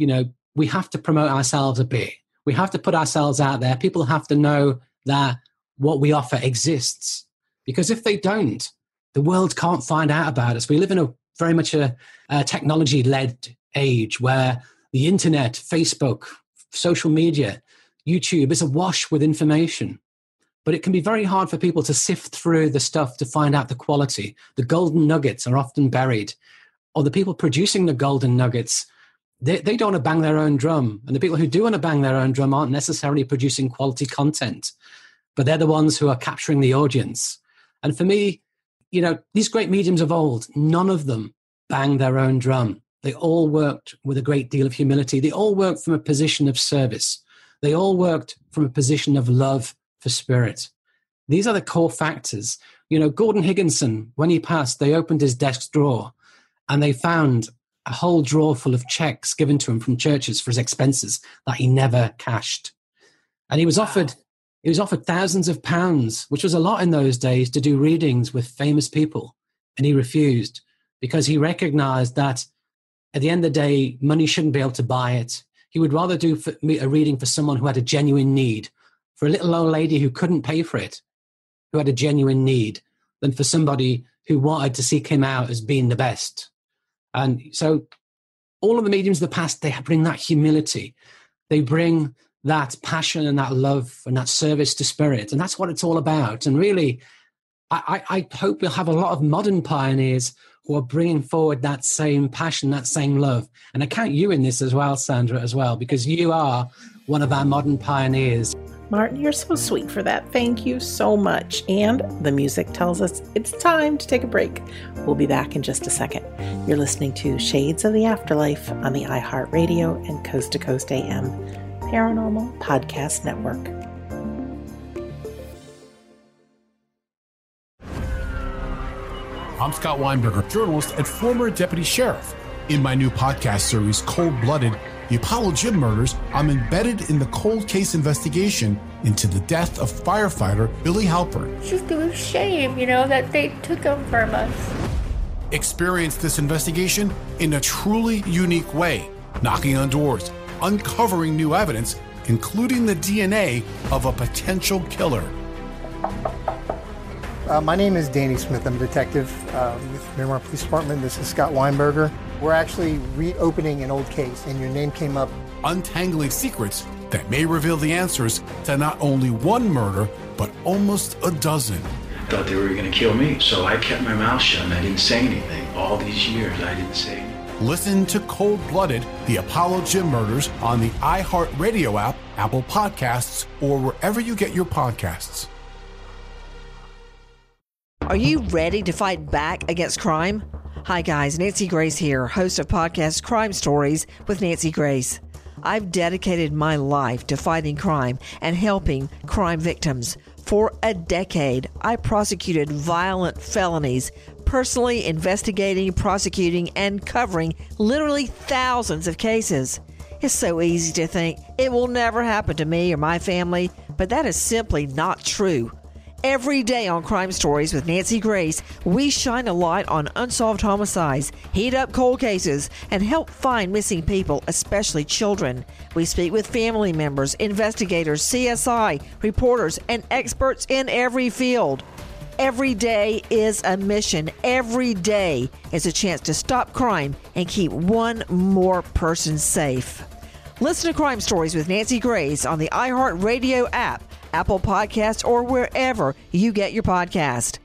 we have to promote ourselves a bit. We have to put ourselves out there. People have to know that what we offer exists. Because if they don't, the world can't find out about us. We live in a very much a technology-led age where the internet, Facebook, social media, YouTube is awash with information. But it can be very hard for people to sift through the stuff to find out the quality. The golden nuggets are often buried. Or the people producing the golden nuggets, they don't want to bang their own drum. And the people who do want to bang their own drum aren't necessarily producing quality content. But they're the ones who are capturing the audience. And for me, these great mediums of old, none of them banged their own drum. They all worked with a great deal of humility. They all worked from a position of service. They all worked from a position of love for spirit. These are the core factors. Gordon Higginson, when he passed, they opened his desk drawer and they found a whole drawer full of checks given to him from churches for his expenses that he never cashed. And he was offered thousands of pounds, which was a lot in those days, to do readings with famous people. And he refused because he recognized that at the end of the day, money shouldn't be able to buy it. He would rather do a reading for someone who had a genuine need, for a little old lady who couldn't pay for it, who had a genuine need, than for somebody who wanted to seek him out as being the best. And so all of the mediums of the past, they bring that humility. They bring that passion and that love and that service to spirit. And that's what it's all about. And really, I hope we'll have a lot of modern pioneers who are bringing forward that same passion, that same love. And I count you in this as well, Sandra, as well, because you are one of our modern pioneers. Martin, you're so sweet for that. Thank you so much. And the music tells us it's time to take a break. We'll be back in just a second. You're listening to Shades of the Afterlife on the iHeartRadio and Coast to Coast AM Paranormal Podcast Network. I'm Scott Weinberger, journalist and former deputy sheriff. In my new podcast series, Cold Blooded, The Apollo Gym Murders, I'm embedded in the cold case investigation into the death of firefighter Billy Halpern. It's just a shame, that they took him from us. Experience this investigation in a truly unique way, knocking on doors, uncovering new evidence, including the DNA of a potential killer. My name is Danny Smith. I'm a detective with Miramar Police Department. This is Scott Weinberger. We're actually reopening an old case, and your name came up. Untangling secrets that may reveal the answers to not only one murder, but almost a dozen. I thought they were going to kill me, so I kept my mouth shut and I didn't say anything. All these years, I didn't say anything. Listen to Cold Blooded, The Apollo Gym Murders on the iHeartRadio app, Apple Podcasts, or wherever you get your podcasts. Are you ready to fight back against crime? Hi guys, Nancy Grace here, host of podcast Crime Stories with Nancy Grace. I've dedicated my life to fighting crime and helping crime victims. For a decade, I prosecuted violent felonies, personally investigating, prosecuting, and covering literally thousands of cases. It's so easy to think it will never happen to me or my family, but that is simply not true. Every day on Crime Stories with Nancy Grace, we shine a light on unsolved homicides, heat up cold cases, and help find missing people, especially children. We speak with family members, investigators, CSI, reporters, and experts in every field. Every day is a mission. Every day is a chance to stop crime and keep one more person safe. Listen to Crime Stories with Nancy Grace on the iHeartRadio app, Apple Podcasts, or wherever you get your podcast.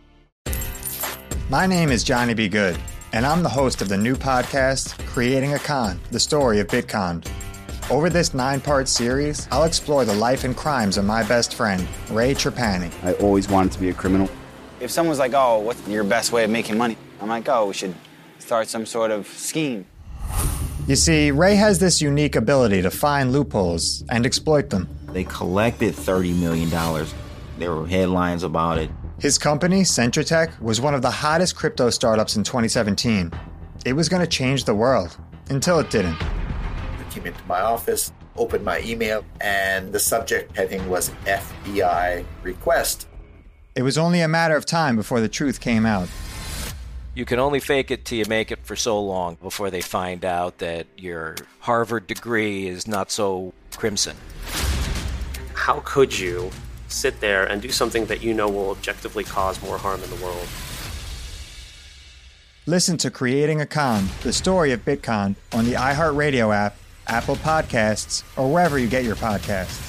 My name is Johnny B. Good, and I'm the host of the new podcast, Creating a Con, the story of Bitcon. Over this 9-part series, I'll explore the life and crimes of my best friend, Ray Trapani. I always wanted to be a criminal. If someone's like, oh, what's your best way of making money? I'm like, oh, we should start some sort of scheme. You see, Ray has this unique ability to find loopholes and exploit them. They collected $30 million. There were headlines about it. His company, Centratech, was one of the hottest crypto startups in 2017. It was going to change the world, until it didn't. I came into my office, opened my email, and the subject heading was FBI request. It was only a matter of time before the truth came out. You can only fake it till you make it for so long before they find out that your Harvard degree is not so crimson. How could you sit there and do something that you know will objectively cause more harm in the world? Listen to Creating a Con, the story of Bitcon, on the iHeartRadio app, Apple Podcasts, or wherever you get your podcasts.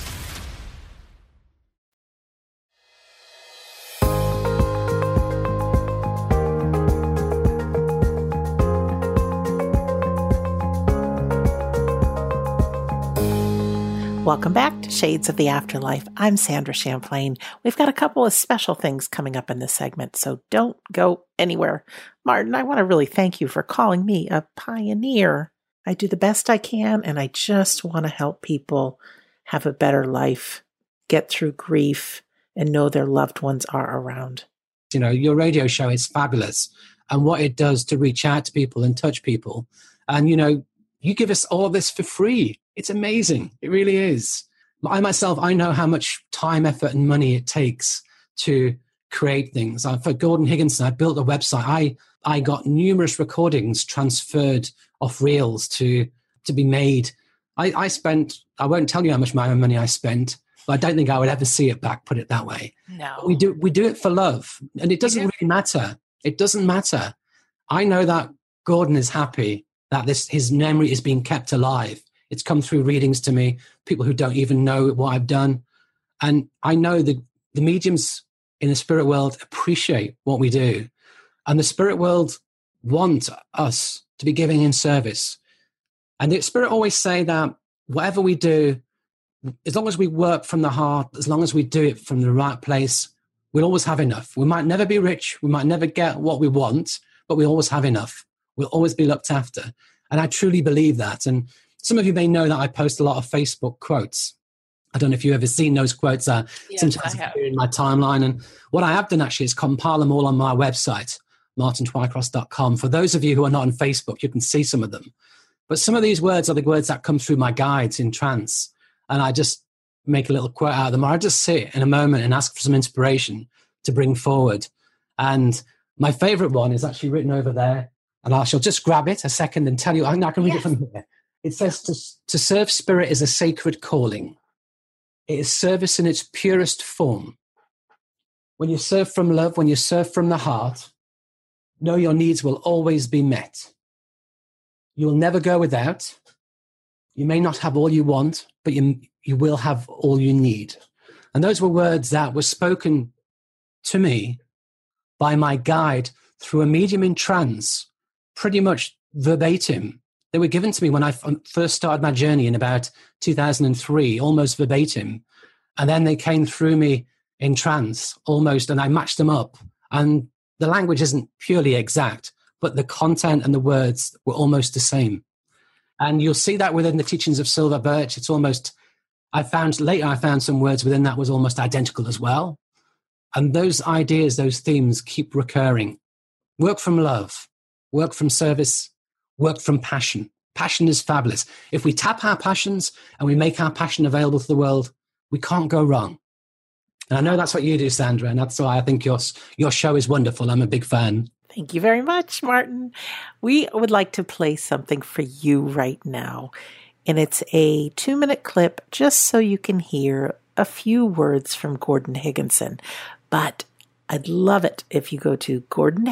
Welcome back to Shades of the Afterlife. I'm Sandra Champlain. We've got a couple of special things coming up in this segment, so don't go anywhere. Martin, I want to really thank you for calling me a pioneer. I do the best I can, and I just want to help people have a better life, get through grief, and know their loved ones are around. You know, your radio show is fabulous, and what it does to reach out to people and touch people. And, you know, you give us all this for free. It's amazing. It really is. I myself, I know how much time, effort, and money it takes to create things. For Gordon Higginson, I built a website. I got numerous recordings transferred off reels to be made. I won't tell you how much money I spent, but I don't think I would ever see it back, put it that way. No. But we do it for love. And it doesn't really matter. It doesn't matter. I know that Gordon is happy that his memory is being kept alive. It's come through readings to me, people who don't even know what I've done. And I know the mediums in the spirit world appreciate what we do. And the spirit world want us to be giving in service. And the spirit always say that whatever we do, as long as we work from the heart, as long as we do it from the right place, we'll always have enough. We might never be rich. We might never get what we want, but we'll always have enough. We'll always be looked after. And I truly believe that. And some of you may know that I post a lot of Facebook quotes. I don't know if you've ever seen those quotes. Sometimes appear in my timeline. And what I have done actually is compile them all on my website, martintwycross.com. For those of you who are not on Facebook, you can see some of them. But some of these words are the words that come through my guides in trance. And I just make a little quote out of them, or I just sit in a moment and ask for some inspiration to bring forward. And my favorite one is actually written over there. And I shall just grab it a second and tell you, I can read it from here. It says, to serve spirit is a sacred calling. It is service in its purest form. When you serve from love, when you serve from the heart, know your needs will always be met. You will never go without. You may not have all you want, but you will have all you need. And those were words that were spoken to me by my guide through a medium in trance, pretty much verbatim. They were given to me when I first started my journey in about 2003, almost verbatim. And then they came through me in trance almost, and I matched them up. And the language isn't purely exact, but the content and the words were almost the same. And you'll see that within the teachings of Silver Birch. It's almost, I found some words within that was almost identical as well. And those ideas, those themes keep recurring. Work from love, work from service, work from passion. Passion is fabulous. If we tap our passions and we make our passion available to the world, we can't go wrong. And I know that's what you do, Sandra, and that's why I think your show is wonderful. I'm a big fan. Thank you very much, Martin. We would like to play something for you right now. And it's a 2-minute clip just so you can hear a few words from Gordon Higginson. But I'd love it if you go to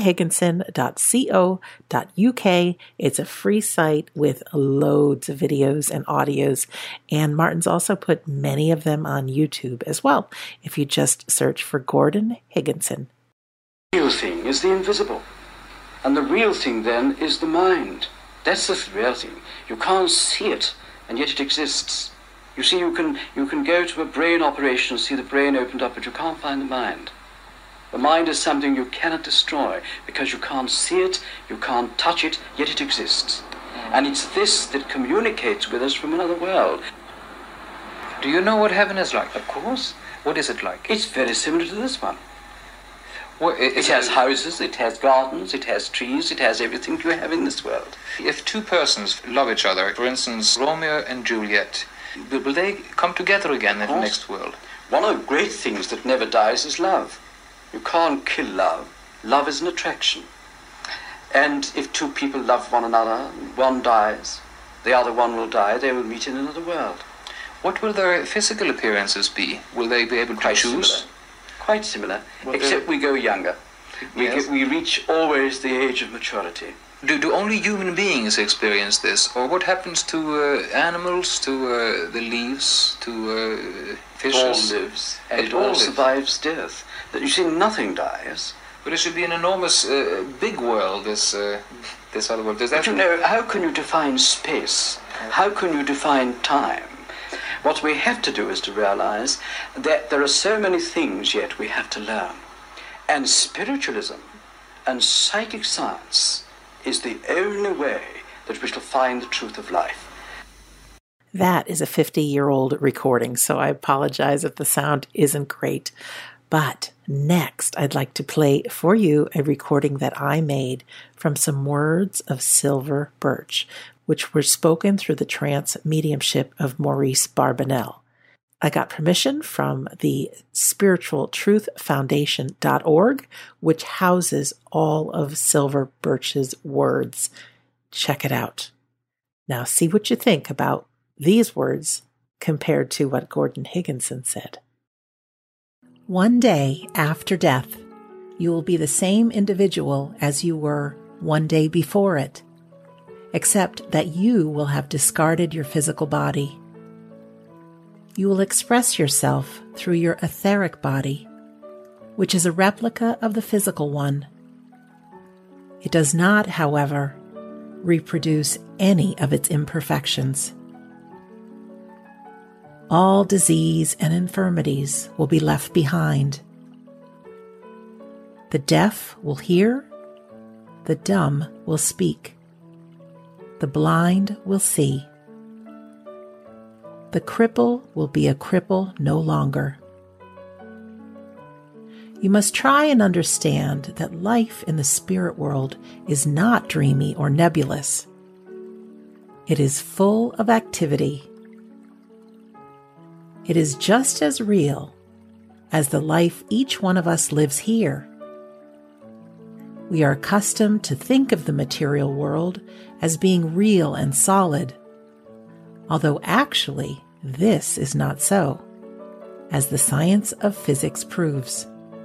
gordonhigginson.co.uk. It's a free site with loads of videos and audios. And Martin's also put many of them on YouTube as well, if you just search for Gordon Higginson. The real thing is the invisible. And the real thing then is the mind. That's the real thing. You can't see it, and yet it exists. You see, you can go to a brain operation and see the brain opened up, but you can't find the mind. The mind is something you cannot destroy because you can't see it, you can't touch it, yet it exists. And it's this that communicates with us from another world. Do you know what heaven is like? Of course. What is it like? It's very similar to this one. Well, it has houses, it has gardens, it has trees, it has everything you have in this world. If two persons love each other, for instance, Romeo and Juliet, will they come together again in the next world? One of the great things that never dies is love. You can't kill love. Love is an attraction. And if two people love one another, one dies, the other one will die, they will meet in another world. What will their physical appearances be? Will they be able to choose? Quite similar, except we go younger. We reach always the age of maturity. Do only human beings experience this? Or what happens to animals, to the leaves, to fishes? It all lives, and it all survives death. You see, nothing dies. But it should be an enormous, big world, this other world. But you know, how can you define space? How can you define time? What we have to do is to realize that there are so many things yet we have to learn. And spiritualism and psychic science is the only way that we shall find the truth of life. That is a 50-year-old recording, so I apologize if the sound isn't great. But next, I'd like to play for you a recording that I made from some words of Silver Birch, which were spoken through the trance mediumship of Maurice Barbanel. I got permission from the spiritualtruthfoundation.org, which houses all of Silver Birch's words. Check it out. Now see what you think about these words compared to what Gordon Higginson said. One day after death, you will be the same individual as you were one day before it, except that you will have discarded your physical body. You will express yourself through your etheric body, which is a replica of the physical one. It does not, however, reproduce any of its imperfections. All disease and infirmities will be left behind. The deaf will hear, the dumb will speak, the blind will see. The cripple will be a cripple no longer. You must try and understand that life in the spirit world is not dreamy or nebulous. It is full of activity. It is just as real as the life each one of us lives here. We are accustomed to think of the material world as being real and solid, although actually this is not so, as the science of physics proves.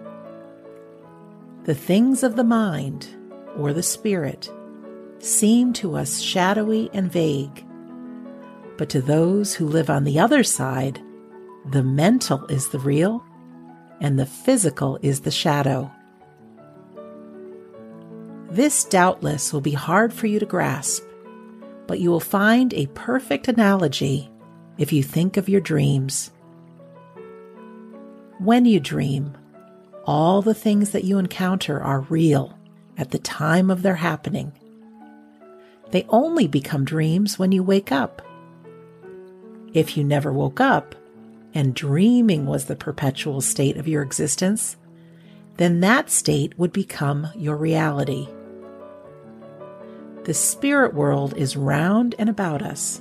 The things of the mind, or the spirit, seem to us shadowy and vague, but to those who live on the other side, the mental is the real, and the physical is the shadow. This doubtless will be hard for you to grasp, but you will find a perfect analogy if you think of your dreams. When you dream, all the things that you encounter are real at the time of their happening. They only become dreams when you wake up. If you never woke up, and dreaming was the perpetual state of your existence, then that state would become your reality. The spirit world is round and about us.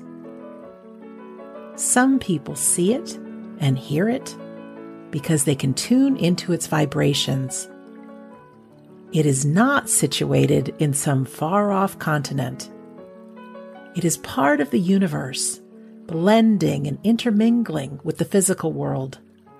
Some people see it and hear it because they can tune into its vibrations. It is not situated in some far-off continent. It is part of the universe, blending and intermingling with the physical world.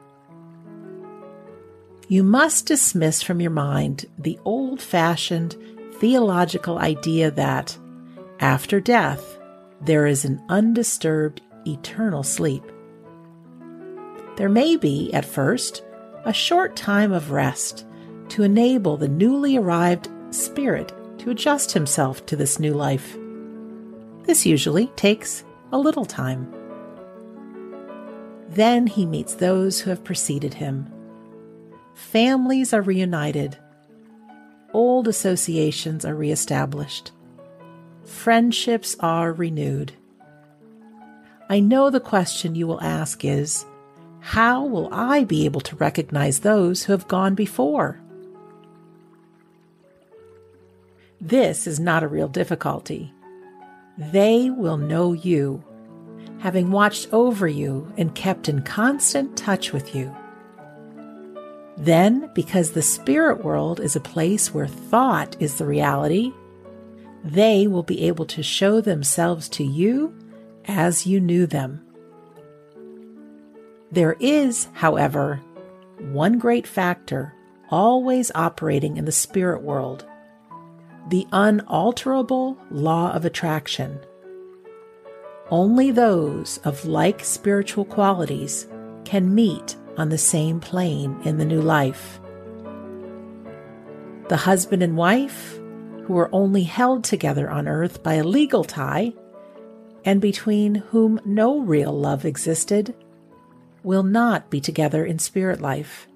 You must dismiss from your mind the old-fashioned theological idea that, after death, there is an undisturbed eternal sleep. There may be, at first, a short time of rest to enable the newly arrived spirit to adjust himself to this new life. This usually takes a little time. Then he meets those who have preceded him. Families are reunited. Old associations are reestablished. Friendships are renewed. I know the question you will ask is, how will I be able to recognize those who have gone before? This is not a real difficulty. They will know you, having watched over you and kept in constant touch with you. Then, because the spirit world is a place where thought is the reality, they will be able to show themselves to you as you knew them. There is, however, one great factor always operating in the spirit world: the unalterable law of attraction. Only those of like spiritual qualities can meet on the same plane in the new life. The husband and wife, who are only held together on earth by a legal tie, and between whom no real love existed, will not be together in spirit life.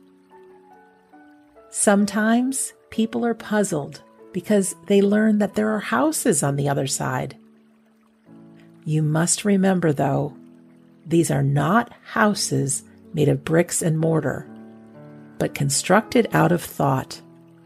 Sometimes people are puzzled because they learn that there are houses on the other side. You must remember, though, these are not houses made of bricks and mortar, but constructed out of thought.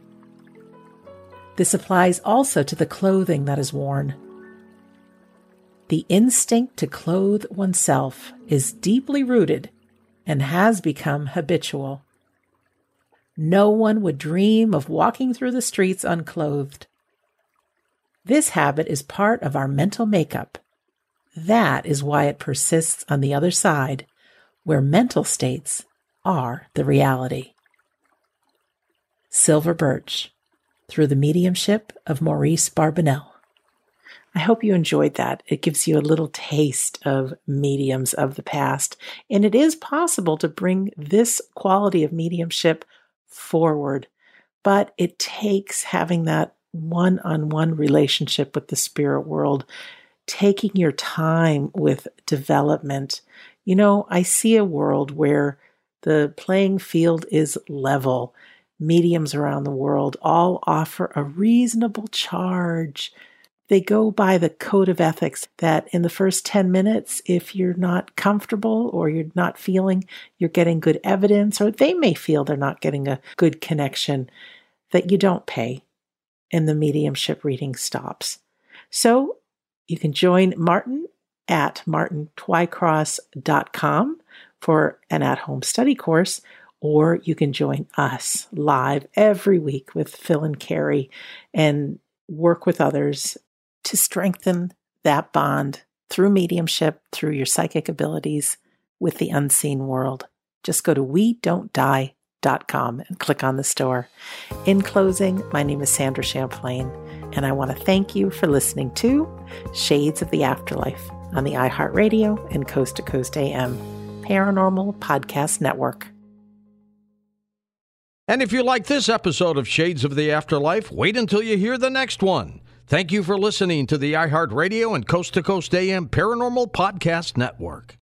This applies also to the clothing that is worn. The instinct to clothe oneself is deeply rooted and has become habitual. No one would dream of walking through the streets unclothed. This habit is part of our mental makeup. That is why it persists on the other side, where mental states are the reality. Silver Birch, through the mediumship of Maurice Barbanel. I hope you enjoyed that. It gives you a little taste of mediums of the past, and it is possible to bring this quality of mediumship forward, but it takes having that one-on-one relationship with the spirit world, taking your time with development, You know, I see a world where the playing field is level. Mediums around the world all offer a reasonable charge. They go by the code of ethics that in the first 10 minutes, if you're not comfortable or you're not feeling you're getting good evidence, or they may feel they're not getting a good connection, that you don't pay and the mediumship reading stops. So you can join Martin at martintwycross.com for an at-home study course, or you can join us live every week with Phil and Carrie and work with others to strengthen that bond through mediumship, through your psychic abilities with the unseen world. Just go to WeDon'tDie.com and click on the store. In closing, my name is Sandra Champlain, and I want to thank you for listening to Shades of the Afterlife on the iHeartRadio and Coast to Coast AM Paranormal Podcast Network. And if you like this episode of Shades of the Afterlife, wait until you hear the next one. Thank you for listening to the iHeartRadio and Coast to Coast AM Paranormal Podcast Network.